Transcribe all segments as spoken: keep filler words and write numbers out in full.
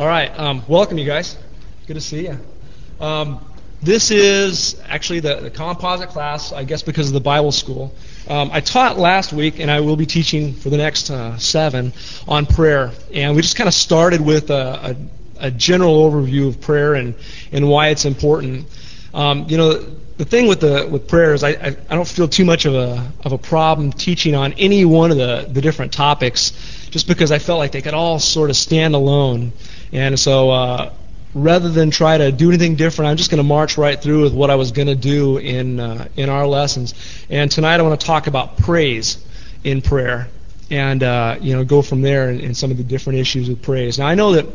All right, um, welcome you guys. Good to see you. Um, this is actually the, the composite class, I guess because of the Bible school. Um, I taught last week, and I will be teaching for the next uh, seven on prayer. And we just kind of started with a, a, a general overview of prayer and, and why it's important. Um, you know, the thing with the with prayer is I, I, I don't feel too much of a of a problem teaching on any one of the, the different topics, just because I felt like they could all sort of stand alone. And so uh, rather than try to do anything different, I'm just going to march right through with what I was going to do in uh, in our lessons. And tonight I want to talk about praise in prayer, and uh, you know go from there in, in some of the different issues with praise. Now I know that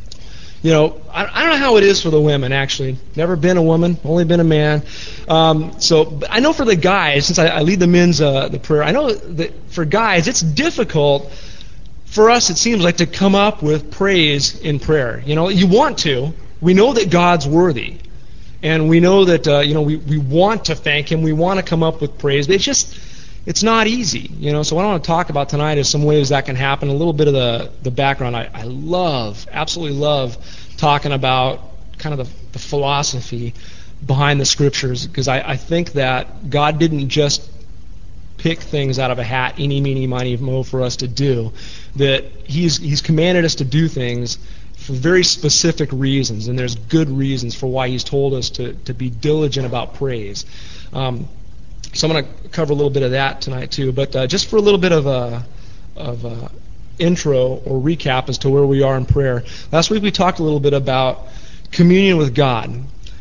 you know I, I don't know how it is for the women actually. Never been a woman, only been a man. Um, so but I know for the guys, since I, I lead the men's uh, the prayer, I know that for guys it's difficult. For us, it seems like to come up with praise in prayer. You know, you want to. We know that God's worthy. And we know that, uh, you know, we, we want to thank Him. We want to come up with praise. But it's just, it's not easy. You know, so what I want to talk about tonight is some ways that can happen. A little bit of the, the background. I, I love, absolutely love talking about kind of the, the philosophy behind the Scriptures. Because I, I think that God didn't just pick things out of a hat, eeny, meeny, miny, mo, for us to do. That he's he's commanded us to do things for very specific reasons, and there's good reasons for why he's told us to, to be diligent about praise. Um, so I'm going to cover a little bit of that tonight too, but uh, just for a little bit of a of a intro or recap as to where we are in prayer. Last week we talked a little bit about communion with God,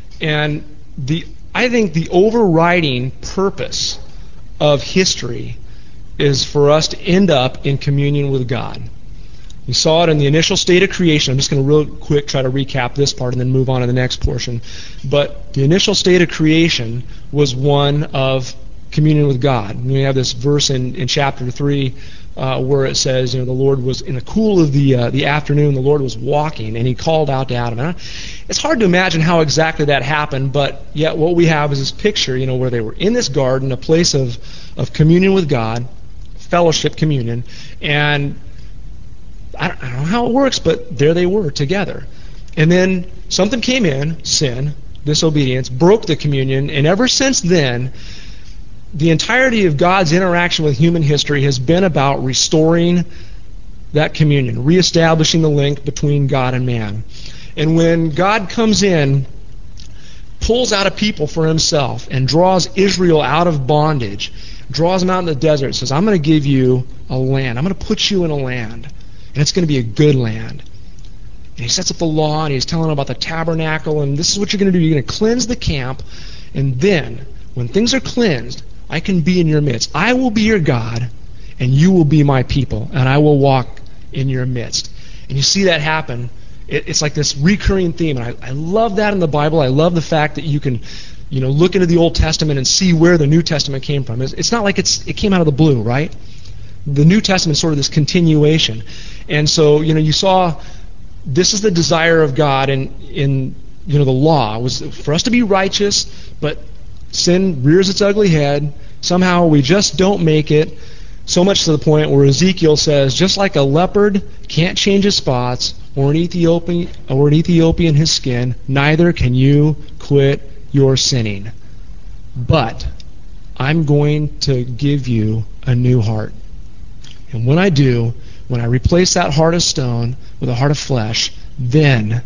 and the I think the overriding purpose of history is for us to end up in communion with God. You saw it in the initial state of creation. I'm just going to real quick try to recap this part and then move on to the next portion. But the initial state of creation was one of communion with God. And we have this verse in, in chapter three uh, where it says, you know, the Lord was in the cool of the uh, the afternoon, the Lord was walking, and He called out to Adam. And it's hard to imagine how exactly that happened, but yet what we have is this picture, you know, where they were in this garden, a place of, of communion with God, fellowship, communion, and I don't, I don't know how it works, but there they were together. And then something came in, sin, disobedience, broke the communion, and ever since then, the entirety of God's interaction with human history has been about restoring that communion, reestablishing the link between God and man. And when God comes in, pulls out a people for Himself, and draws Israel out of bondage, draws them out in the desert, says, I'm going to give you a land. I'm going to put you in a land, and it's going to be a good land. And He sets up the law, and He's telling them about the tabernacle, and this is what you're going to do. You're going to cleanse the camp, and then, when things are cleansed, I can be in your midst. I will be your God, and you will be my people, and I will walk in your midst. And you see that happen. It, it's like this recurring theme, and I, I love that in the Bible. I love the fact that you can, you know, look into the Old Testament and see where the New Testament came from. It's, it's not like it's it came out of the blue, right? The New Testament is sort of this continuation. And so, you know, you saw this is the desire of God in, in you know, the law was for us to be righteous, but sin rears its ugly head. Somehow we just don't make it, so much to the point where Ezekiel says, just like a leopard can't change his spots, or an Ethiopian or an Ethiopian his skin, neither can you quit your sinning. But I'm going to give you a new heart. And when I do, when I replace that heart of stone with a heart of flesh, then,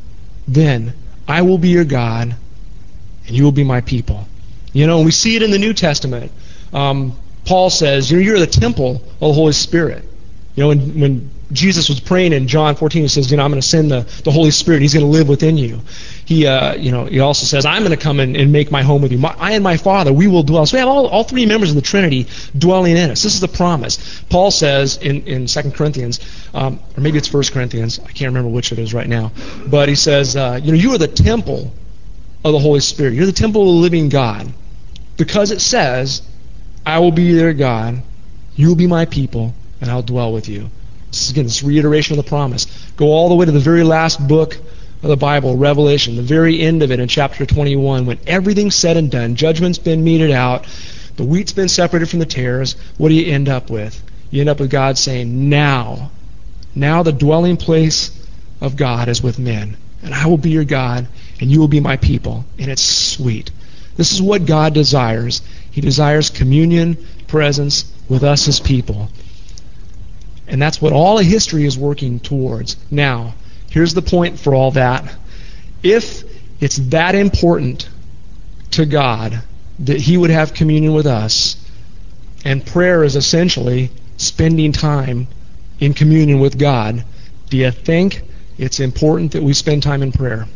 then I will be your God, and you will be my people. You know, and we see it in the New Testament. Um, Paul says, you're, you're the temple of the Holy Spirit. You know, when, when Jesus was praying in John fourteen, He says, you know, I'm going to send the, the Holy Spirit. He's going to live within you. He, uh, you know, He also says, I'm going to come and, and make my home with you. My, I and my Father, we will dwell. So we have all, all three members of the Trinity dwelling in us. This is the promise. Paul says in, in Second Corinthians, um, or maybe it's First Corinthians, I can't remember which it is right now, but he says, uh, you know, you are the temple of the Holy Spirit. You're the temple of the living God. Because it says, I will be their God, you will be my people, and I'll dwell with you. This is, again, this reiteration of the promise. Go all the way to the very last book of the Bible, Revelation, the very end of it in chapter twenty-one, when everything's said and done, judgment's been meted out, the wheat's been separated from the tares, what do you end up with? You end up with God saying, now, now the dwelling place of God as with men. And I will be your God, and you will be my people. And it's sweet. This is what God desires. He desires communion, presence with us, his people. And that's what all of history is working towards. Now, here's the point for all that. If it's that important to God that he would have communion with us, and prayer is essentially spending time in communion with God, do you think it's important that we spend time in prayer?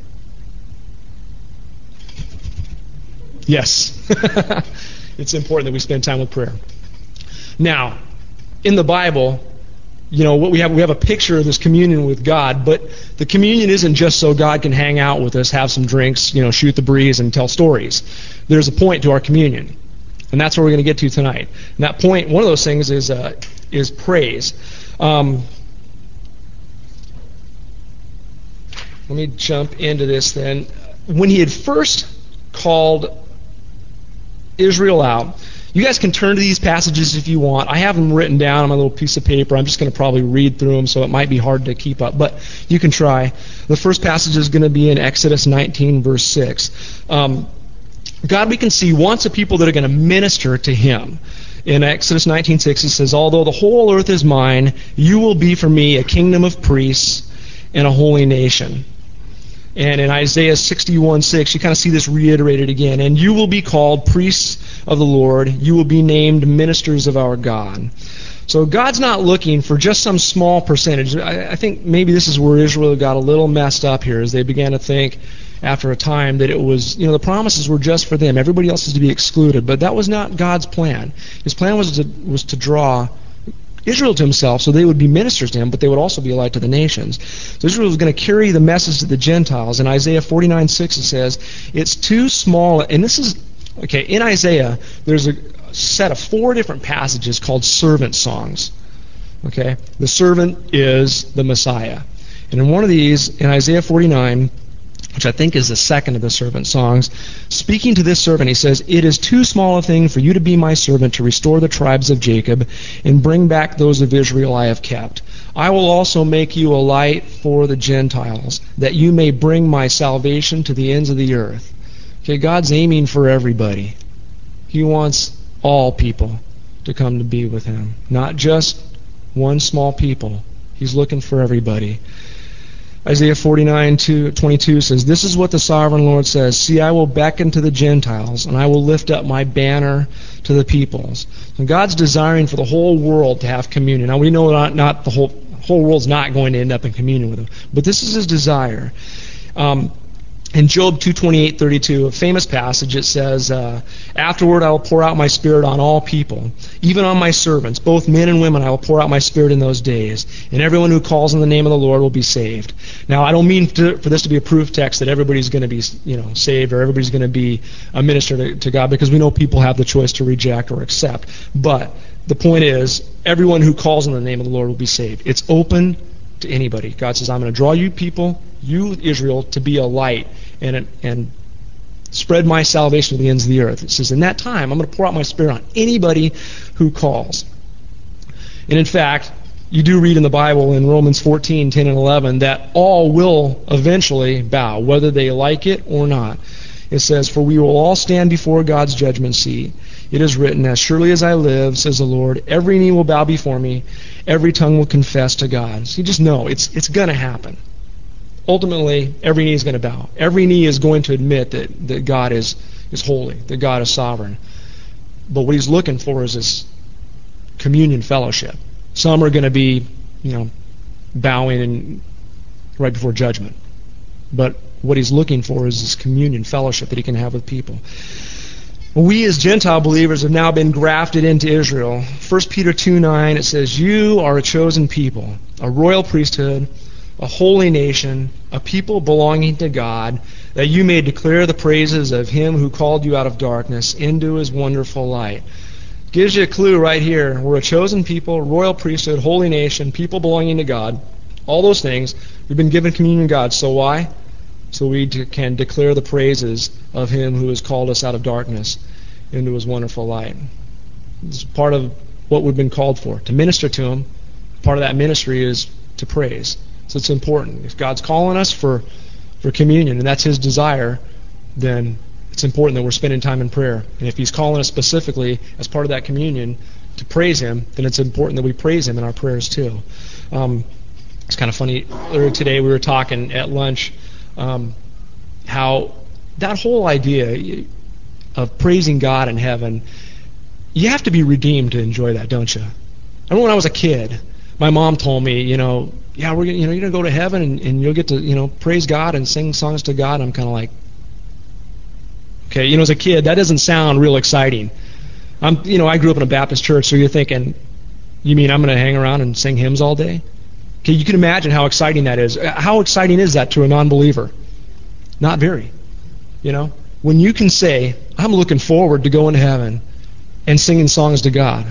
Yes. It's important that we spend time with prayer. Now, in the Bible, you know, what we have, we have a picture of this communion with God, but the communion isn't just so God can hang out with us, have some drinks, you know, shoot the breeze and tell stories. There's a point to our communion, and that's where we're going to get to tonight. And that point, one of those things is uh, is praise. Um, let me jump into this then. When he had first called Israel out, you guys can turn to these passages if you want. I have them written down on my little piece of paper. I'm just going to probably read through them, so it might be hard to keep up, but you can try. The first passage is going to be in Exodus nineteen, verse six. Um, God, we can see, wants a people that are going to minister to him. In Exodus nineteen six, it says, "Although the whole earth is mine, you will be for me a kingdom of priests and a holy nation." And in Isaiah sixty-one six, you kind of see this reiterated again. "And you will be called priests of the Lord. You will be named ministers of our God." So God's not looking for just some small percentage. I, I think maybe this is where Israel got a little messed up here, as they began to think after a time that it was, you know, the promises were just for them. Everybody else is to be excluded. But that was not God's plan. His plan was to, was to draw Israel to himself, so they would be ministers to him, but they would also be a light to the nations. So Israel was going to carry the message to the Gentiles. In Isaiah forty-nine six it says, "It's too small," and this is, okay, in Isaiah, there's a set of four different passages called servant songs. Okay? The servant is the Messiah. And in one of these, in Isaiah forty-nine, which I think is the second of the servant songs, speaking to this servant, he says, "It is too small a thing for you to be my servant, to restore the tribes of Jacob and bring back those of Israel I have kept. I will also make you a light for the Gentiles, that you may bring my salvation to the ends of the earth." Okay, God's aiming for everybody. He wants all people to come to be with him, not just one small people. He's looking for everybody. Isaiah forty-nine twenty-two says, "This is what the sovereign Lord says, see, I will beckon to the Gentiles, and I will lift up my banner to the peoples." And God's desiring for the whole world to have communion. Now we know not, not the whole whole world's not going to end up in communion with him, but this is his desire. Um, In Job two twenty-eight thirty-two, a famous passage, it says, uh, "Afterward I will pour out my spirit on all people, even on my servants, both men and women I will pour out my spirit in those days, and everyone who calls on the name of the Lord will be saved." Now, I don't mean to, for this to be a proof text that everybody's going to be, you know, saved or everybody's going to be a minister to, to God, because we know people have the choice to reject or accept. But the point is, everyone who calls on the name of the Lord will be saved. It's open to anybody. God says, "I'm going to draw you people, you Israel, to be a light and and spread my salvation to the ends of the earth." It says, in that time, I'm going to pour out my spirit on anybody who calls. And in fact, you do read in the Bible in Romans fourteen ten and eleven that all will eventually bow, whether they like it or not. It says, "For we will all stand before God's judgment seat. It is written, as surely as I live, says the Lord, every knee will bow before me, every tongue will confess to God." So you just know it's it's going to happen. Ultimately, every knee is going to bow. Every knee is going to admit that, that God is, is holy, that God is sovereign. But what he's looking for is this communion fellowship. Some are going to be, you know, bowing and right before judgment. But what he's looking for is this communion fellowship that he can have with people. We as Gentile believers have now been grafted into Israel. First Peter two nine, it says, "You are a chosen people, a royal priesthood, a holy nation, a people belonging to God, that you may declare the praises of him who called you out of darkness into his wonderful light." Gives you a clue right here. We're a chosen people, royal priesthood, holy nation, people belonging to God. All those things. We've been given communion with God. So why? So we can declare the praises of him who has called us out of darkness into his wonderful light. It's part of what we've been called for, to minister to him. Part of that ministry is to praise. So it's important. If God's calling us for, for communion, and that's His desire, then it's important that we're spending time in prayer. And if He's calling us specifically as part of that communion to praise Him, then it's important that we praise Him in our prayers too. Um, it's kind of funny. Earlier today we were talking at lunch um, how that whole idea of praising God in heaven, you have to be redeemed to enjoy that, don't you? I remember when I was a kid, my mom told me, you know, yeah, we're gonna, you know, you're gonna go to heaven and, and you'll get to, you know, praise God and sing songs to God. And I'm kind of like, okay, you know, as a kid, that doesn't sound real exciting. I'm, you know, I grew up in a Baptist church, so you're thinking, you mean I'm going to hang around and sing hymns all day? Okay, you can imagine how exciting that is. How exciting is that to a non-believer? Not very. You know, when you can say, I'm looking forward to going to heaven and singing songs to God,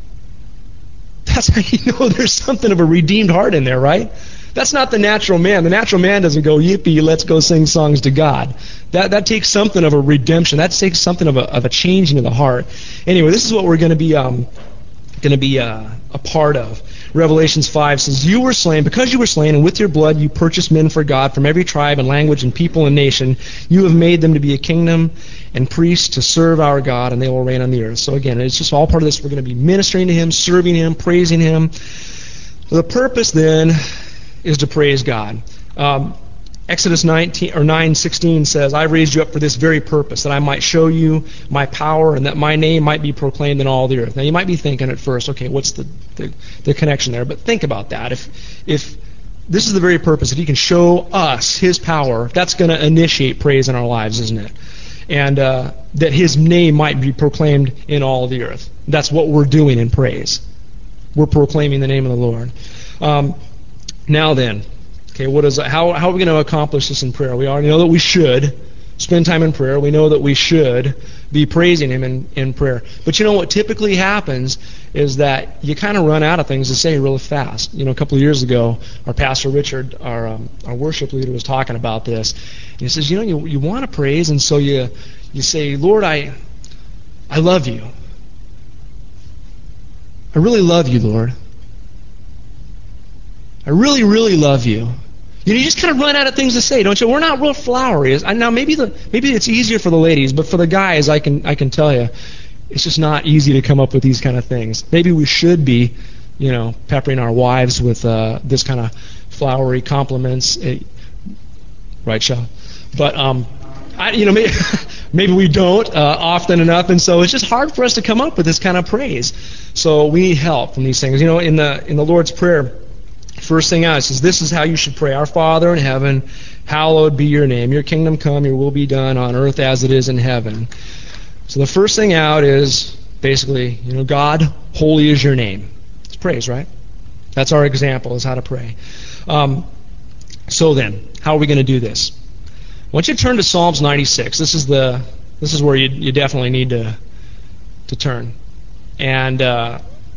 that's how you know there's something of a redeemed heart in there, right? That's not the natural man. The natural man doesn't go, yippee, let's go sing songs to God. That that takes something of a redemption. That takes something of a of a change into the heart. Anyway, this is what we're going to be um, going to be uh, a part of. Revelations five says, "You were slain, because you were slain, and with your blood you purchased men for God from every tribe and language and people and nation. You have made them to be a kingdom and priests to serve our God, and they will reign on the earth." So again, it's just all part of this. We're going to be ministering to Him, serving Him, praising Him. The purpose then is to praise God. Um, Exodus nineteen or nine sixteen says, "I raised you up for this very purpose, that I might show you my power, and that my name might be proclaimed in all the earth." Now you might be thinking at first, okay, what's the, the, the connection there? But think about that. If if this is the very purpose, that He can show us His power, that's going to initiate praise in our lives, isn't it? And uh, that His name might be proclaimed in all the earth. That's what we're doing in praise. We're proclaiming the name of the Lord. Um, now then, okay, what is how how are we going to accomplish this in prayer? We already know that we should spend time in prayer. We know that we should be praising Him in, in prayer. But you know what typically happens is that you kind of run out of things to say really fast. You know, a couple of years ago, our pastor Richard, our um, our worship leader, was talking about this. And he says, you know, you you want to praise, and so you you say, "Lord, I I love you. I really love you, Lord. I really, really love you." You know, you just kind of run out of things to say, don't you? We're not real flowery. Now, maybe the maybe it's easier for the ladies, but for the guys, I can I can tell you, it's just not easy to come up with these kind of things. Maybe we should be, you know, peppering our wives with uh, this kind of flowery compliments, it, right, Shel? But um, I, you know, maybe, maybe we don't uh, often enough, and so it's just hard for us to come up with this kind of praise. So we need help from these things. You know, in the in the Lord's Prayer, first thing out, it says, "This is how you should pray. Our Father in heaven, hallowed be your name. Your kingdom come, your will be done on earth as it is in heaven." So the first thing out is basically, you know, God, holy is your name. It's praise, right? That's our example, is how to pray. Um, so then, how are we going to do this? I want you to turn to Psalms ninety-six. This is the this is where you you definitely need to to turn. And uh,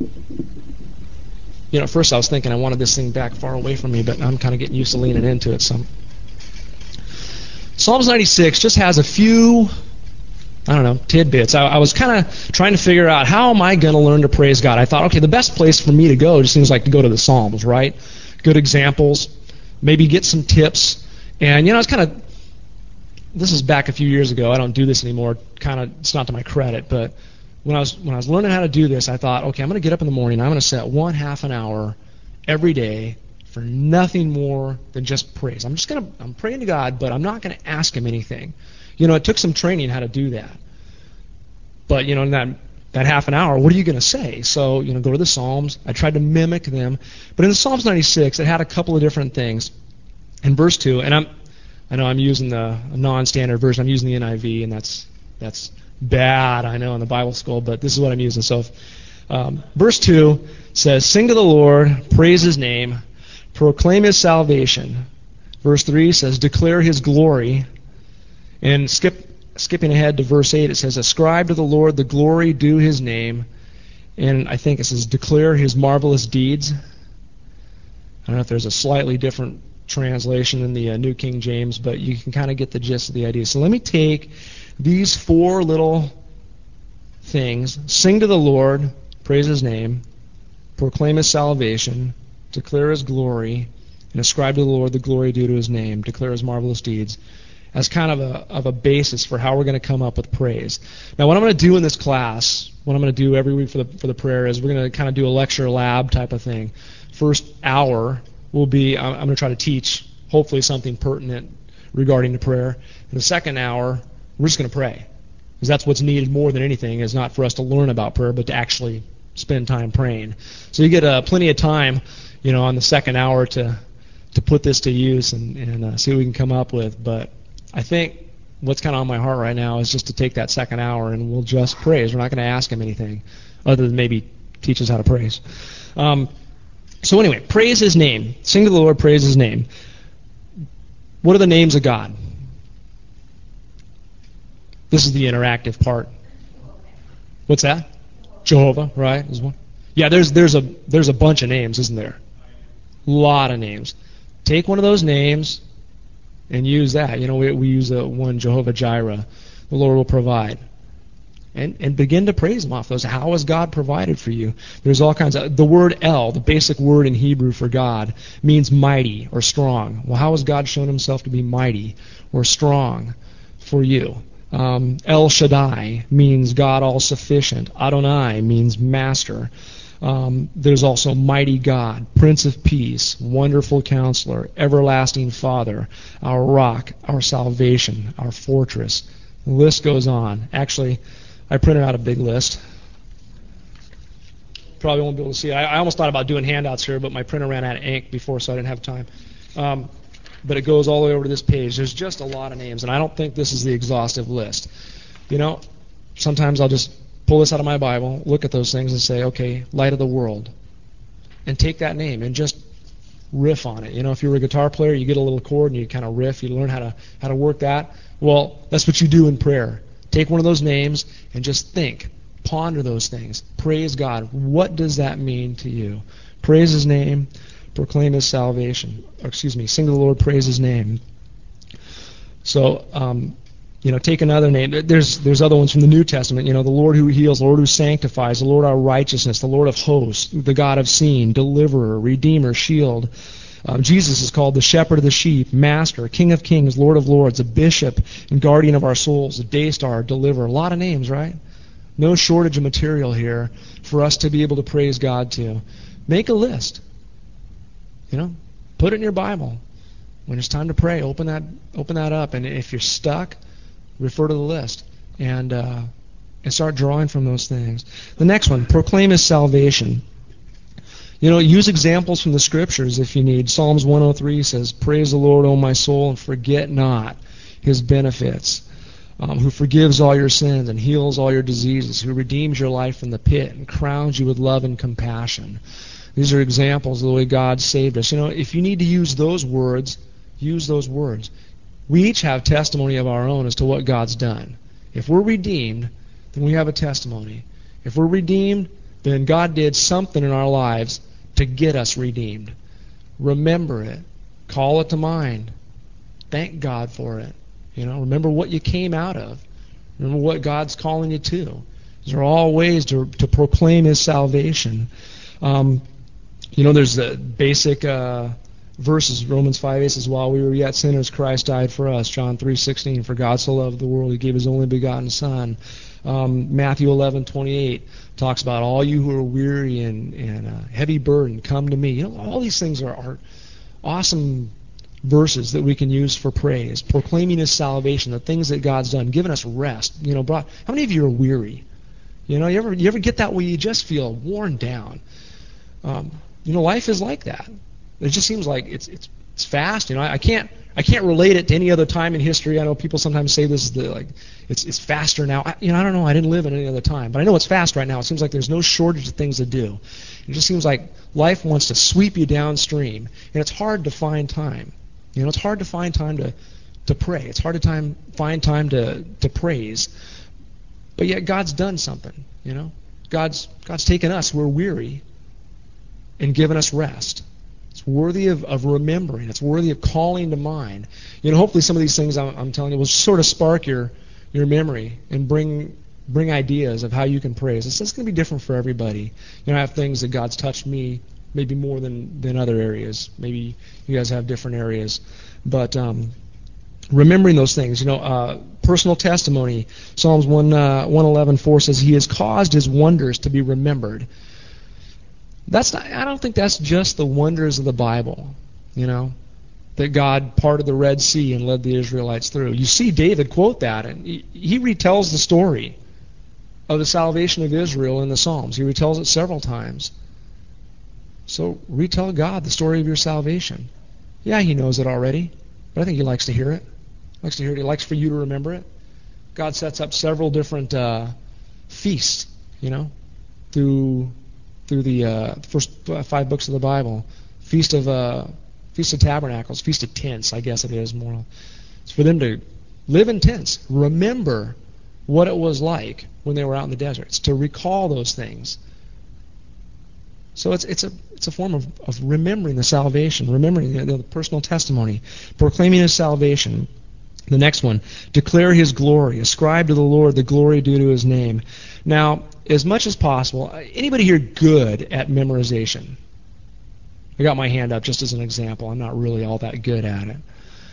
you know, at first I was thinking I wanted this thing back far away from me, but I'm kind of getting used to leaning into it. So, Psalms ninety-six just has a few, I don't know, tidbits. I, I was kind of trying to figure out, how am I going to learn to praise God? I thought, okay, the best place for me to go just seems like to go to the Psalms, right? Good examples, maybe get some tips. And, you know, I was kind of, this is back a few years ago. I don't do this anymore. Kind of, it's not to my credit, but when I was when I was learning how to do this, I thought, okay, I'm going to get up in the morning. I'm going to set one half an hour every day for nothing more than just praise. I'm just going to, I'm praying to God, but I'm not going to ask Him anything. You know, it took some training how to do that. But, you know, in that, that half an hour, what are you going to say? So, you know, go to the Psalms. I tried to mimic them. But in the Psalms ninety-six, it had a couple of different things. In verse two, and I'm, I know I'm using the non-standard version. I'm using the N I V, and that's that's bad, I know, in the Bible school, but this is what I'm using. So, um, verse two says, "Sing to the Lord, praise His name, proclaim His salvation." Verse three says, "Declare His glory." And skip, skipping ahead to verse eight, it says, "Ascribe to the Lord the glory due His name." And I think it says, "Declare His marvelous deeds." I don't know if there's a slightly different translation in the uh, New King James, but you can kind of get the gist of the idea. So let me take these four little things: sing to the Lord, praise His name, proclaim His salvation, declare His glory, and ascribe to the Lord the glory due to his name, declare his marvelous deeds, as kind of a of a basis for how we're going to come up with praise. Now, what I'm going to do in this class, what I'm going to do every week for the for the prayer is we're going to kind of do a lecture lab type of thing. First hour will be I'm, I'm going to try to teach hopefully something pertinent regarding the prayer. In the second hour, we're just going to pray, because that's what's needed more than anything, is not for us to learn about prayer, but to actually spend time praying. So you get uh, plenty of time, you know, on the second hour to to put this to use and, and uh, see what we can come up with. But I think what's kind of on my heart right now is just to take that second hour and we'll just praise. We're not going to ask him anything other than maybe teach us how to praise. Um, so anyway, praise his name. Sing to the Lord, praise his name. What are the names of God? This is the interactive part. What's that? Jehovah, right? Is one. Yeah, there's there's a there's a bunch of names, isn't there? A lot of names. Take one of those names and use that. You know, we, we use the one Jehovah Jireh. The Lord will provide. And and begin to praise him off those. How has God provided for you? There's all kinds of... The word El, the basic word in Hebrew for God, means mighty or strong. Well, how has God shown himself to be mighty or strong for you? Um, El Shaddai means God all-sufficient. Adonai means master. Um, there's also mighty God, Prince of Peace, Wonderful Counselor, Everlasting Father, our rock, our salvation, our fortress. The list goes on. Actually, I printed out a big list. Probably won't be able to see it. I, I almost thought about doing handouts here, but my printer ran out of ink before, so I didn't have time. Um, but it goes all the way over to this page. There's just a lot of names, and I don't think this is the exhaustive list. You know, sometimes I'll just pull this out of my Bible, look at those things and say, okay, light of the world. And take that name and just riff on it. You know, if you're a guitar player, you get a little chord and you kind of riff, you learn how to how to work that. Well, that's what you do in prayer. Take one of those names and just think, ponder those things. Praise God. What does that mean to you? Praise his name, proclaim his salvation. Or, excuse me, sing to the Lord, praise his name. So, um, You know, take another name. There's there's other ones from the New Testament. You know, the Lord who heals, the Lord who sanctifies, the Lord our righteousness, the Lord of hosts, the God of seeing, deliverer, redeemer, shield. Um, Jesus is called the shepherd of the sheep, master, king of kings, Lord of lords, a bishop and guardian of our souls, a day star, deliverer. A lot of names, right? No shortage of material here for us to be able to praise God to. Make a list. You know, put it in your Bible. When it's time to pray, open that open that up. And if you're stuck, refer to the list and uh, and start drawing from those things. The next one, proclaim his salvation. You know, use examples from the Scriptures if you need. Psalms one oh three says, praise the Lord, O my soul, and forget not his benefits, um, who forgives all your sins and heals all your diseases, who redeems your life from the pit and crowns you with love and compassion. These are examples of the way God saved us. You know, if you need to use those words, use those words. We each have testimony of our own as to what God's done. If we're redeemed, then we have a testimony. If we're redeemed, then God did something in our lives to get us redeemed. Remember it. Call it to mind. Thank God for it. You know, remember what you came out of. Remember what God's calling you to. These are all ways to to proclaim his salvation. Um, you know, there's the basic uh, verses. Romans five eight says, while we were yet sinners, Christ died for us. John three sixteen, for God so loved the world, he gave his only begotten Son. Um, Matthew eleven twenty-eight talks about all you who are weary and, and uh, heavy burdened, come to me. You know, all these things are, are awesome verses that we can use for praise. Proclaiming his salvation, the things that God's done, giving us rest. You know, brought, how many of you are weary? You know, you ever you ever get that way you just feel worn down? Um, you know, life is like that. It just seems like it's it's it's fast. You know, I, I can't I can't relate it to any other time in history. I know people sometimes say this is the like it's it's faster now. I, you know, I don't know. I didn't live in any other time, but I know it's fast right now. It seems like there's no shortage of things to do. It just seems like life wants to sweep you downstream, and it's hard to find time. You know, it's hard to find time to to pray. It's hard to time find time to to praise. But yet God's done something. You know, God's God's taken us. We're weary, and given us rest. It's worthy of, of remembering. It's worthy of calling to mind. You know, hopefully some of these things I'm, I'm telling you will sort of spark your your memory and bring bring ideas of how you can praise. It's, it's going to be different for everybody. You know, I have things that God's touched me maybe more than, than other areas. Maybe you guys have different areas. But um, remembering those things, you know, uh, personal testimony. Psalms one, uh, one eleven four says, He has caused His wonders to be remembered. That's not, I don't think that's just the wonders of the Bible, you know, that God parted the Red Sea and led the Israelites through. You see David quote that, and he, he retells the story of the salvation of Israel in the Psalms. He retells it several times. So retell God the story of your salvation. Yeah, He knows it already, but I think He likes to hear it. He likes to hear it. He likes for you to remember it. God sets up several different uh, feasts, you know, through through the uh, first five books of the Bible. Feast of uh, Feast of Tabernacles, Feast of Tents, I guess it is more. It's for them to live in tents, remember what it was like when they were out in the deserts, to recall those things. So it's it's a it's a form of, of remembering the salvation, remembering the, the personal testimony, proclaiming His salvation. The next one, declare His glory, ascribe to the Lord the glory due to His name. Now, as much as possible, anybody here good at memorization? I got my hand up just as an example. I'm not really all that good at it.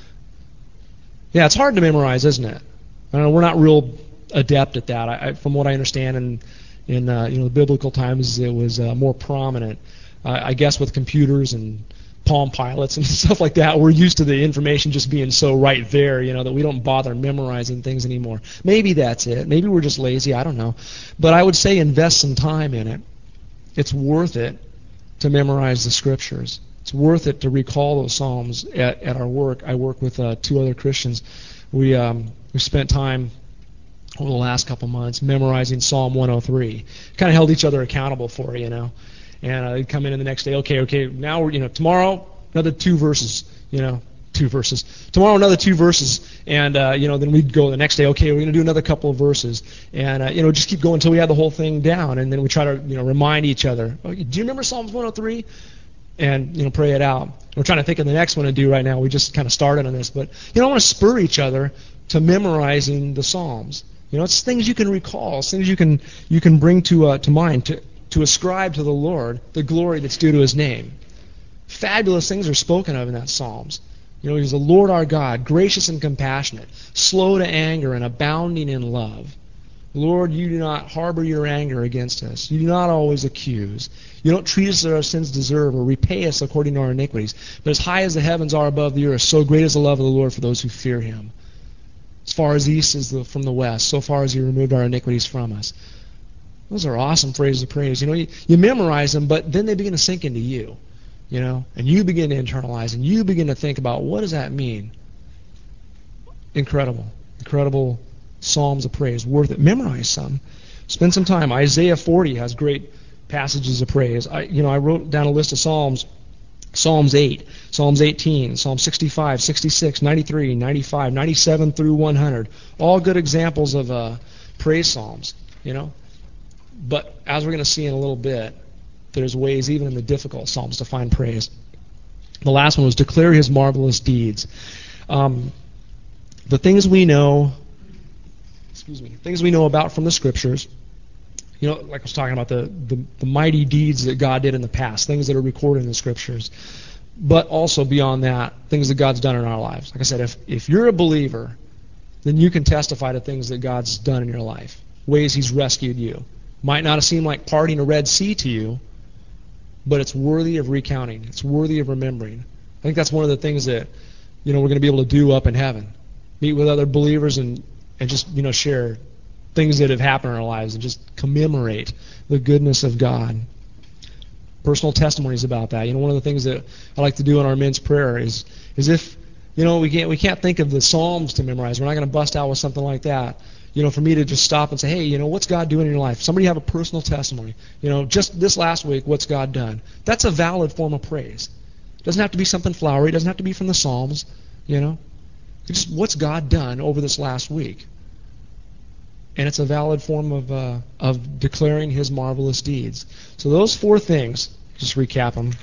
Yeah, it's hard to memorize, isn't it? I don't know, we're not real adept at that. I, I, from what I understand, in in uh, you know the biblical times, it was uh, more prominent. Uh, I guess with computers and Palm Pilots and stuff like that, we're used to the information just being so right there, you know, that we don't bother memorizing things anymore. Maybe that's it. Maybe we're just lazy. I don't know. But I would say invest some time in it. It's worth it to memorize the Scriptures. It's worth it to recall those Psalms at, at our work. I work with uh, two other Christians. We um, we spent time over the last couple months memorizing Psalm one oh three. Kind of held each other accountable for it, you know. And uh, they'd come in the next day, okay, okay, now we're, you know, tomorrow, another two verses, you know, two verses. Tomorrow, another two verses. And, uh, you know, then we'd go the next day, okay, we're going to do another couple of verses. And, uh, you know, just keep going until we had the whole thing down. And then we try to, you know, remind each other, oh, do you remember Psalms one oh three? And, you know, pray it out. We're trying to think of the next one to do right now. We just kind of started on this. But, you know, I want to spur each other to memorizing the Psalms. You know, it's things you can recall, it's things you can you can bring to uh, to mind, to, to ascribe to the Lord the glory that's due to His name. Fabulous things are spoken of in that Psalms. You know, He's the Lord our God, gracious and compassionate, slow to anger and abounding in love. Lord, you do not harbor your anger against us. You do not always accuse. You don't treat us as our sins deserve or repay us according to our iniquities. But as high as the heavens are above the earth, so great is the love of the Lord for those who fear Him. As far as the east is the, from the west, so far as He removed our iniquities from us. Those are awesome phrases of praise. You know, you, you memorize them, but then they begin to sink into you. You know, and you begin to internalize, and you begin to think about, what does that mean? Incredible. Incredible psalms of praise. Worth it. Memorize some. Spend some time. Isaiah forty has great passages of praise. I, you know, I wrote down a list of psalms. Psalms eight, Psalms eighteen, Psalm sixty-five, sixty-six, ninety-three, ninety-five, ninety-seven through one hundred. All good examples of uh, praise psalms, you know. But as we're going to see in a little bit, there's ways even in the difficult psalms to find praise. The last one was declare His marvelous deeds. Um, the things we know, excuse me, things we know about from the Scriptures. You know, like I was talking about the, the, the mighty deeds that God did in the past, things that are recorded in the Scriptures. But also beyond that, things that God's done in our lives. Like I said, if, if you're a believer, then you can testify to things that God's done in your life, ways He's rescued you. Might not have seemed like parting a Red Sea to you, but it's worthy of recounting. It's worthy of remembering. I think that's one of the things that, you know, we're going to be able to do up in heaven. Meet with other believers and, and just, you know, share things that have happened in our lives and just commemorate the goodness of God. Personal testimonies about that. You know, one of the things that I like to do in our men's prayer is is if, you know, we can't we can't think of the Psalms to memorize. We're not going to bust out with something like that. You know, for me to just stop and say, hey, you know, what's God doing in your life? Somebody have a personal testimony. You know, just this last week, what's God done? That's a valid form of praise. It doesn't have to be something flowery. It doesn't have to be from the Psalms. You know, it's just what's God done over this last week. And it's a valid form of uh, of declaring His marvelous deeds. So those four things, just recap them.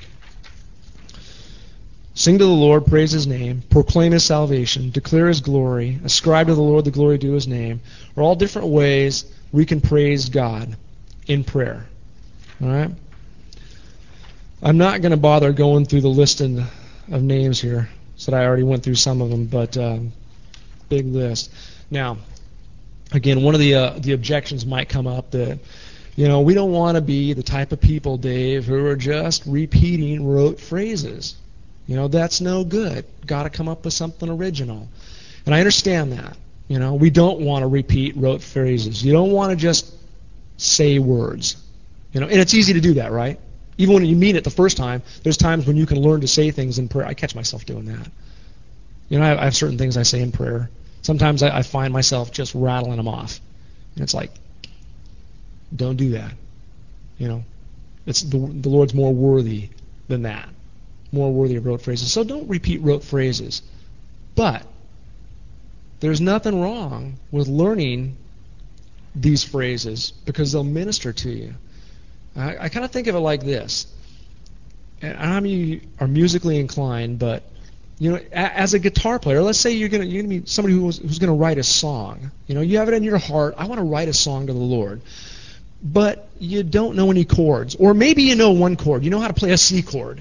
Sing to the Lord, praise His name, proclaim His salvation, declare His glory, ascribe to the Lord the glory due His name, are all different ways we can praise God in prayer. All right? I'm not going to bother going through the list of names here. So I already went through some of them, but um, big list. Now, again, one of the uh, the objections might come up that, you know, we don't want to be the type of people, Dave, who are just repeating rote phrases. You know, that's no good. Got to come up with something original. And I understand that. You know, we don't want to repeat rote phrases. You don't want to just say words. You know, and it's easy to do that, right? Even when you mean it the first time, there's times when you can learn to say things in prayer. I catch myself doing that. You know, I, I have certain things I say in prayer. Sometimes I, I find myself just rattling them off. And it's like, don't do that. You know, it's the, the Lord's more worthy than that. More worthy of rote phrases. So don't repeat rote phrases. But there's nothing wrong with learning these phrases because they'll minister to you. I, I kind of think of it like this. And I don't know how many of you are musically inclined, but you know, a, as a guitar player, let's say you're gonna you're gonna be somebody who was, who's gonna write a song. You know, you have it in your heart. I want to write a song to the Lord, but you don't know any chords, or maybe you know one chord. You know how to play a C chord,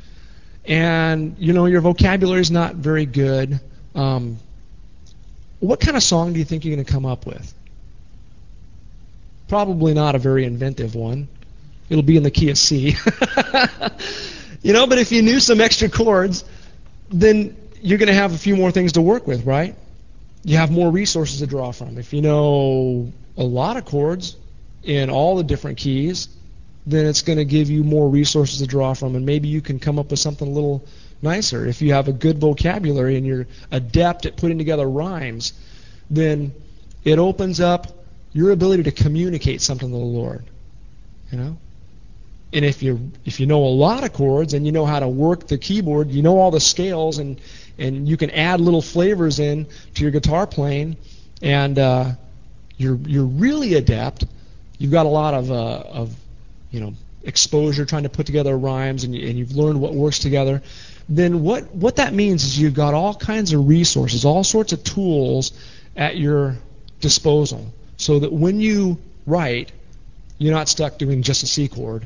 and you know your vocabulary is not very good. Um, what kind of song do you think you're going to come up with? Probably not a very inventive one. It'll be in the key of C. You know, but if you knew some extra chords, then you're going to have a few more things to work with, right? You have more resources to draw from. If you know a lot of chords in all the different keys, then it's going to give you more resources to draw from, and maybe you can come up with something a little nicer. If you have a good vocabulary and you're adept at putting together rhymes, then it opens up your ability to communicate something to the Lord. You know? And if you if you know a lot of chords and you know how to work the keyboard, you know all the scales, and and you can add little flavors in to your guitar playing, and uh, you're you're really adept. You've got a lot of uh, of you know exposure trying to put together rhymes, and, you, and you've learned what works together. Then what what that means is you've got all kinds of resources, all sorts of tools at your disposal, so that when you write, you're not stuck doing just a C chord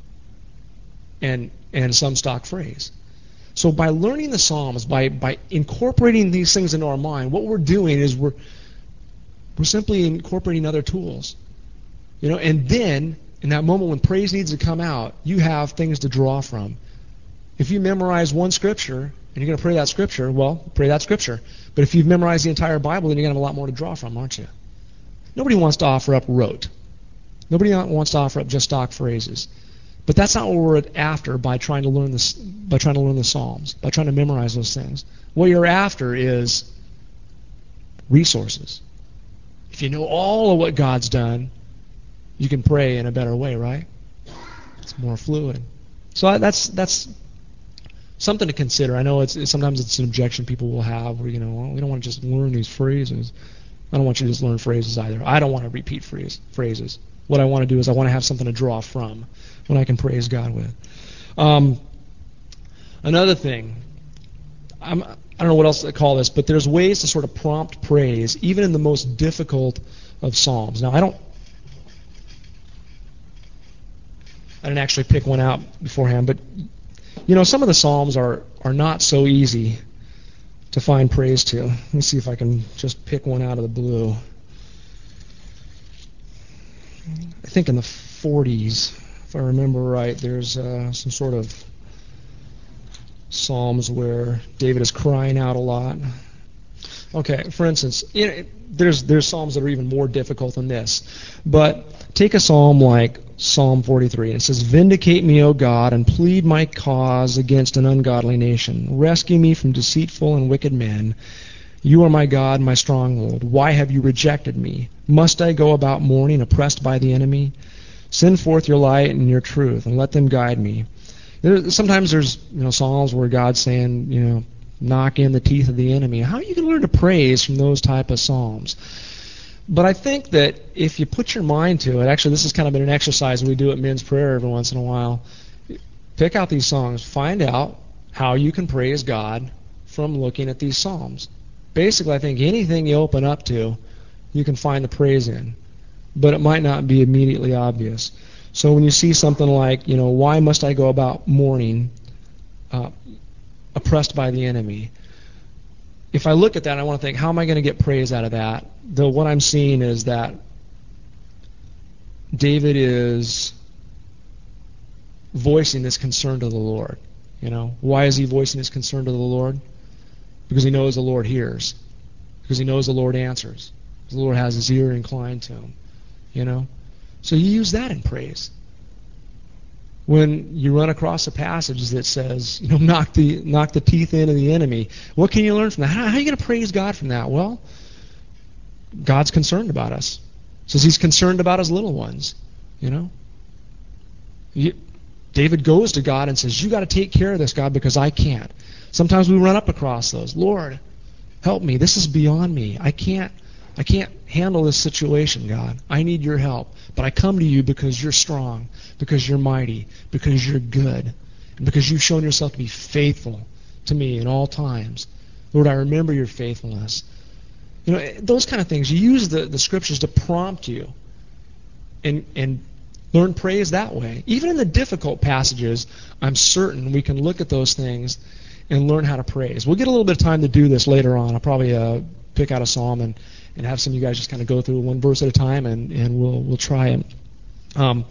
and and some stock phrase. So by learning the Psalms, by by incorporating these things into our mind, what we're doing is we're we're simply incorporating other tools. You know, and then in that moment when praise needs to come out, you have things to draw from. If you memorize one scripture and you're going to pray that scripture, well, pray that scripture. But if you've memorized the entire Bible, then you're going to have a lot more to draw from, aren't you? Nobody wants to offer up rote. Nobody wants to offer up just stock phrases. But that's not what we're after by trying to learn this, by trying to learn the Psalms, by trying to memorize those things. What you're after is resources. If you know all of what God's done, you can pray in a better way, right? It's more fluid. So that's that's something to consider. I know it's, it's sometimes it's an objection people will have, where you know, well, we don't want to just learn these phrases. I don't want you to just learn phrases either. I don't want to repeat phrase, phrases. What I want to do is I want to have something to draw from when I can praise God with. Um, another thing, I'm, I don't know what else to call this, but there's ways to sort of prompt praise, even in the most difficult of psalms. Now, I don't, I didn't actually pick one out beforehand, but you know, some of the psalms are are not so easy to find praise to. Let me see if I can just pick one out of the blue. I think in the forties, if I remember right, there's uh, some sort of psalms where David is crying out a lot. Okay, for instance, you know, there's there's psalms that are even more difficult than this. But take a psalm like Psalm forty-three. It says, "Vindicate me, O God, and plead my cause against an ungodly nation. Rescue me from deceitful and wicked men. You are my God, my stronghold. Why have you rejected me? Must I go about mourning, oppressed by the enemy? Send forth your light and your truth, and let them guide me." There, sometimes there's you know psalms where God's saying, you know, knock in the teeth of the enemy. How are you going to learn to praise from those type of psalms? But I think that if you put your mind to it, actually this has kind of been an exercise we do at Men's Prayer every once in a while. Pick out these songs. Find out how you can praise God from looking at these psalms. Basically, I think anything you open up to, you can find the praise in. But it might not be immediately obvious. So when you see something like, you know, why must I go about mourning, uh, oppressed by the enemy? If I look at that, I want to think, how am I going to get praise out of that? Though what I'm seeing is that David is voicing this concern to the Lord. You know, why is he voicing his concern to the Lord? Because he knows the Lord hears. Because he knows the Lord answers. The Lord has his ear inclined to him. You know? So you use that in praise. When you run across a passage that says, you know, knock the knock the teeth in of the enemy, what can you learn from that? How, how are you going to praise God from that? Well, God's concerned about us. Says he's concerned about his little ones. You know? You, David goes to God and says, you got to take care of this, God, because I can't. Sometimes we run up across those. Lord, help me. This is beyond me. I can't I can't handle this situation, God. I need your help. But I come to you because you're strong, because you're mighty, because you're good, and because you've shown yourself to be faithful to me in all times. Lord, I remember your faithfulness. You know, those kind of things. You use the, the scriptures to prompt you and and learn praise that way. Even in the difficult passages, I'm certain we can look at those things and learn how to praise. We'll get a little bit of time to do this later on. I'll probably uh, pick out a psalm and, and have some of you guys just kind of go through one verse at a time, and, and we'll we'll try it. Um,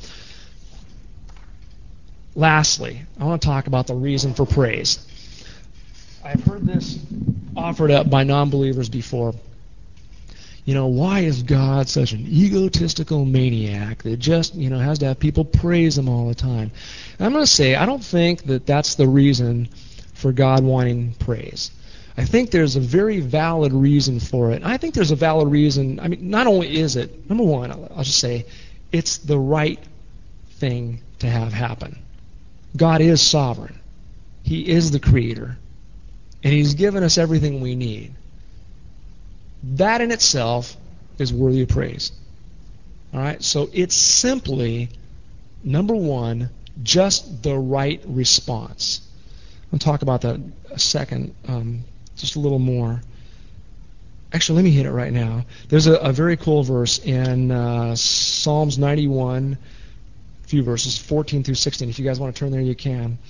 lastly, I want to talk about the reason for praise. I've heard this offered up by non-believers before. You know, why is God such an egotistical maniac that just, you know, has to have people praise him all the time? And I'm going to say, I don't think that that's the reason for God wanting praise. I think there's a very valid reason for it. I think there's a valid reason. I mean, not only is it, number one, I'll, I'll just say, it's the right thing to have happen. God is sovereign. He is the creator. And he's given us everything we need. That in itself is worthy of praise. All right? So it's simply, number one, just the right response. I'll talk about that a second, um, just a little more. Actually, let me hit it right now. There's a, a very cool verse in uh, Psalms ninety-one, a few verses, fourteen through sixteen. If you guys want to turn there, you can.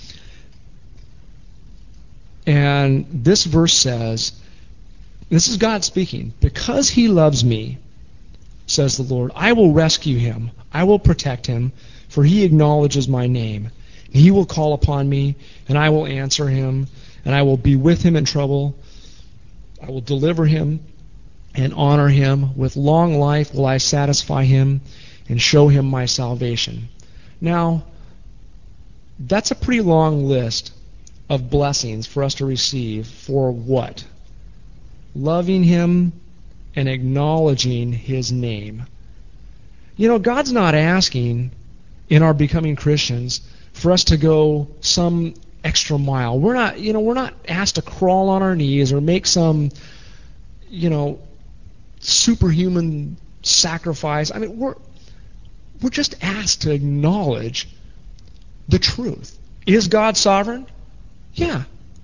And this verse says, this is God speaking, because he loves me, says the Lord, I will rescue him. I will protect him, for he acknowledges my name. He will call upon me, and I will answer him, and I will be with him in trouble. I will deliver him and honor him. With long life will I satisfy him and show him my salvation. Now, that's a pretty long list of blessings for us to receive for what? Loving him and acknowledging his name. You know, God's not asking in our becoming Christians for us to go some extra mile. We're not, you know, we're not asked to crawl on our knees or make some, you know, superhuman sacrifice. I mean, we're we're just asked to acknowledge the truth. Is God sovereign? Yeah.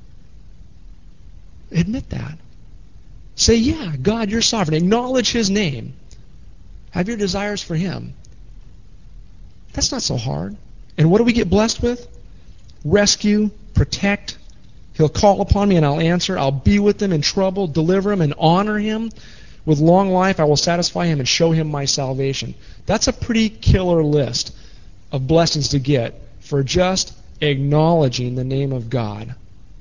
Admit that. Say, yeah, God, you're sovereign. Acknowledge his name. Have your desires for him. That's not so hard. And what do we get blessed with? Rescue, protect. He'll call upon me and I'll answer. I'll be with him in trouble, deliver him and honor him. With long life I will satisfy him and show him my salvation. That's a pretty killer list of blessings to get for just acknowledging the name of God.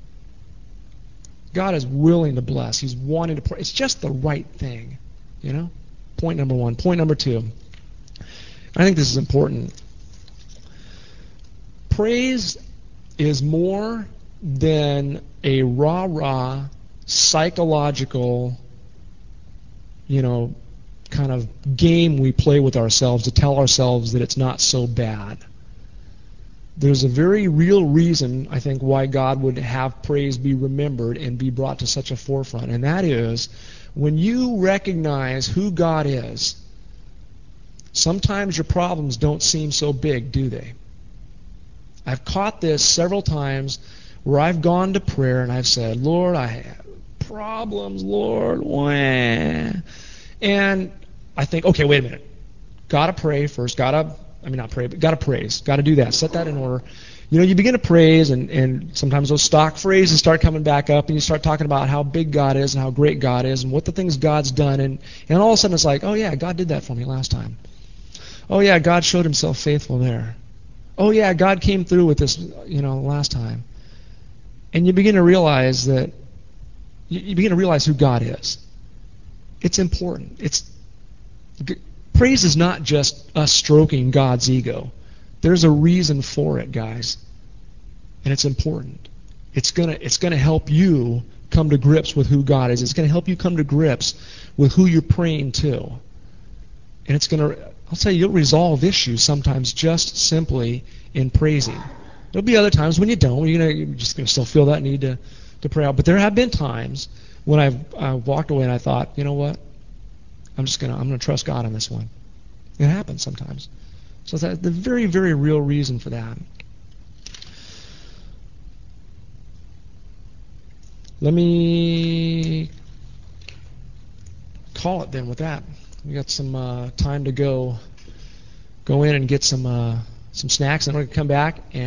God is willing to bless. He's wanting to pray. It's just the right thing, you know? Point number one. Point number two. I think this is important. Praise is more than a rah-rah psychological, you know, kind of game we play with ourselves to tell ourselves that it's not so bad. There's a very real reason, I think, why God would have praise be remembered and be brought to such a forefront, and that is when you recognize who God is, sometimes your problems don't seem so big, do they? I've caught this several times where I've gone to prayer and I've said, Lord, I have problems, Lord. Wah. And I think, okay, wait a minute. Got to pray first. Got to I mean, not pray, but got to praise. Got to do that. Set that in order. You know, you begin to praise, and, and sometimes those stock phrases start coming back up, and you start talking about how big God is and how great God is and what the things God's done. And, and all of a sudden it's like, oh, yeah, God did that for me last time. Oh, yeah, God showed himself faithful there. Oh, yeah, God came through with this, you know, last time. And you begin to realize that, you, you begin to realize who God is. It's important. It's praise is not just us stroking God's ego. There's a reason for it, guys. And it's important. It's gonna it's gonna help you come to grips with who God is. It's gonna help you come to grips with who you're praying to. And it's gonna I'll tell you, you'll resolve issues sometimes just simply in praising. There'll be other times when you don't. You're, gonna, you're just gonna still feel that need to, to pray out. But there have been times when I've uh, walked away and I thought, you know what? I'm just gonna I'm gonna trust God on this one. It happens sometimes. So that's the very, very real reason for that. Let me call it then with that. We got some uh, time to go go in and get some uh, some snacks, and we're gonna come back and